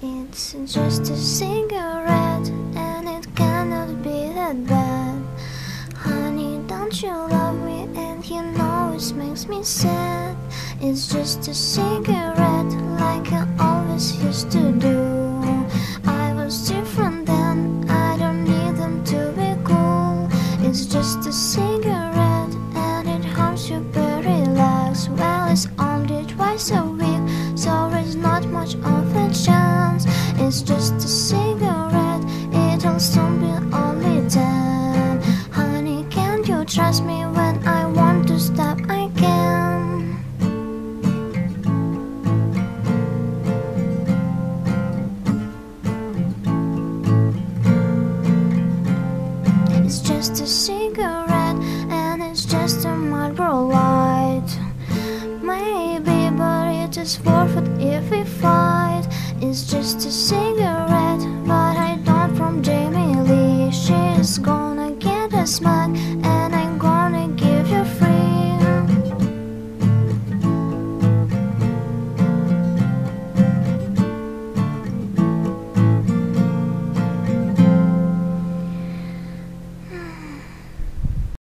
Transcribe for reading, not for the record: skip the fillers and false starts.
It's just a cigarette, and it cannot be that bad. Honey, don't you love me? And you know it makes me sad. It's just a cigarette, like I always used to do. I was different then, I don't need them to be cool. It's just a cigarette, and it harms you, but relax. Well, it's only twice a week, so there's not much of a chance. It's just a cigarette, it'll soon be only 10. Honey, can't you trust me? When I want to stop, I can. It's just a cigarette, and it's just a Marlboro Light. Maybe, but it is worth it if we fight. It's just a cigarette.